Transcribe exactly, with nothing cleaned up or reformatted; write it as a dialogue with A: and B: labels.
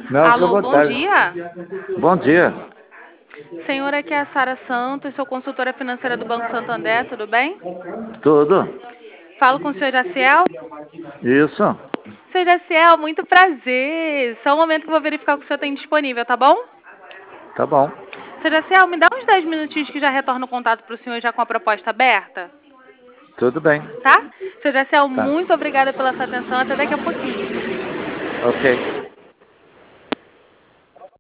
A: Não, fica à
B: Alô, bom
A: vontade.
B: dia.
A: Bom dia.
B: Senhora, aqui é a Sara Santos, sou consultora financeira do Banco Santander, tudo bem?
A: Tudo?
B: Falo com o senhor Jaciel.
A: Isso?
B: Senhor Jaciel, muito prazer. Só um momento que eu vou verificar o que o senhor tem disponível, tá bom?
A: Tá bom.
B: Senhor Jaciel, me dá uns dez minutinhos que já retorno o contato para o senhor já com a proposta aberta,
A: Tudo bem.
B: tá? Senhor Jaciel,
A: Tá.
B: muito obrigada pela sua atenção, até daqui a pouquinho.
A: Ok.